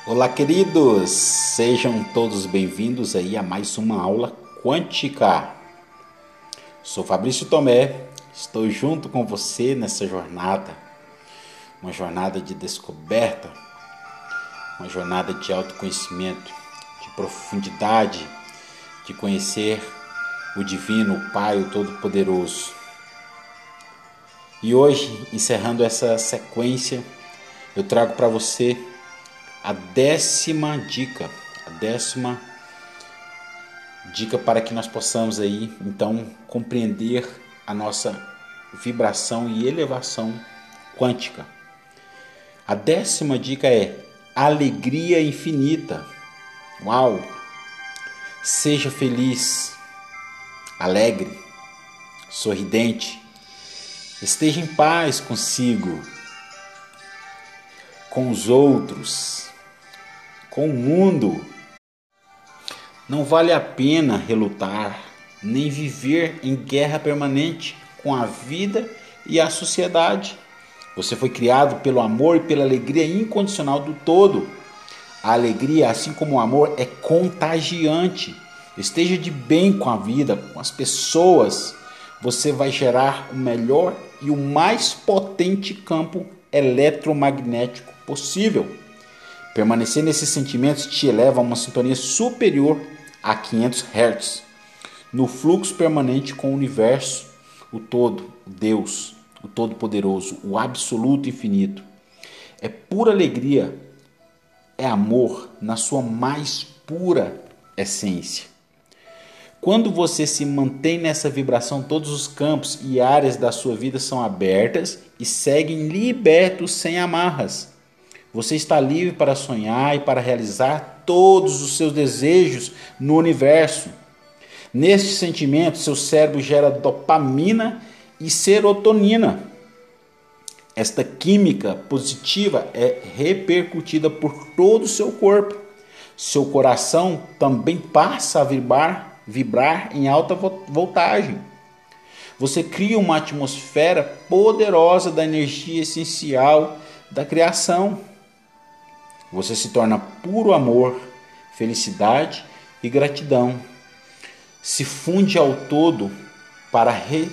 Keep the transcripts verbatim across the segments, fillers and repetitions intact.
Olá, queridos! Sejam todos bem-vindos aí a mais uma aula quântica. Sou Fabrício Tomé, estou junto com você nessa jornada, uma jornada de descoberta, uma jornada de autoconhecimento, de profundidade, de conhecer o Divino, o Pai, o Todo-Poderoso. E hoje, encerrando essa sequência, eu trago para você a décima dica, a décima dica para que nós possamos aí, então, compreender a nossa vibração e elevação quântica. A décima dica é alegria infinita. Uau! Seja feliz, alegre, sorridente, esteja em paz consigo, com os outros, com o mundo. Não vale a pena relutar, nem viver em guerra permanente com a vida e a sociedade. Você foi criado pelo amor e pela alegria incondicional do todo. A alegria, assim como o amor, é contagiante. Esteja de bem com a vida, com as pessoas. Você vai gerar o melhor e o mais potente campo eletromagnético possível. Permanecer nesses sentimentos te eleva a uma sintonia superior a quinhentos hertz, no fluxo permanente com o universo, o todo, o Deus, o Todo-Poderoso, o absoluto infinito. É pura alegria, é amor na sua mais pura essência. Quando você se mantém nessa vibração, todos os campos e áreas da sua vida são abertas e seguem libertos sem amarras. Você está livre para sonhar e para realizar todos os seus desejos no universo. Neste sentimento, seu cérebro gera dopamina e serotonina. Esta química positiva é repercutida por todo o seu corpo. Seu coração também passa a vibrar, vibrar em alta voltagem. Você cria uma atmosfera poderosa da energia essencial da criação. Você se torna puro amor, felicidade e gratidão. Se funde ao todo para re...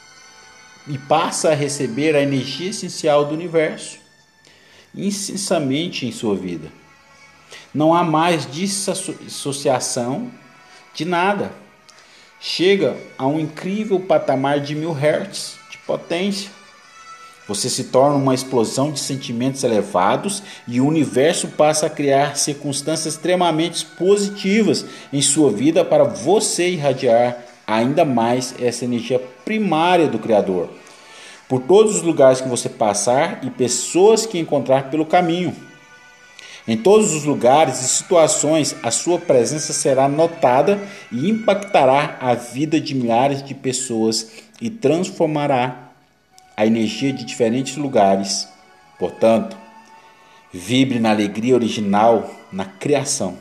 e passa a receber a energia essencial do universo incessantemente em sua vida. Não há mais dissociação de nada. Chega a um incrível patamar de mil hertz de potência. Você se torna uma explosão de sentimentos elevados e o universo passa a criar circunstâncias extremamente positivas em sua vida para você irradiar ainda mais essa energia primária do Criador por todos os lugares que você passar e pessoas que encontrar pelo caminho. Em todos os lugares e situações, a sua presença será notada e impactará a vida de milhares de pessoas e transformará a energia de diferentes lugares. Portanto, vibre na alegria original, na criação.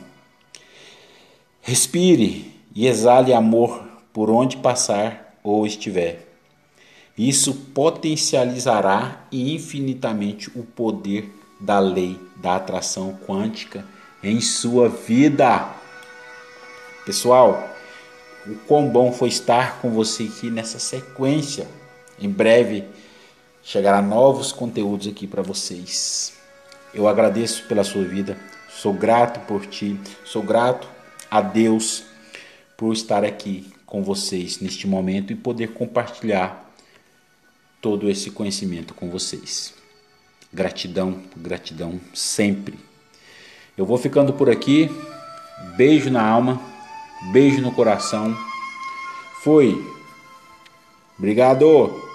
Respire e exale amor por onde passar ou estiver. Isso potencializará infinitamente o poder da lei da atração quântica em sua vida. Pessoal, o quão bom foi estar com você aqui nessa sequência. Em breve chegará novos conteúdos aqui para vocês. Eu agradeço pela sua vida, sou grato por ti, sou grato a Deus por estar aqui com vocês neste momento e poder compartilhar todo esse conhecimento com vocês. Gratidão, gratidão sempre. Eu vou ficando por aqui. Beijo na alma, beijo no coração. Fui. Obrigado.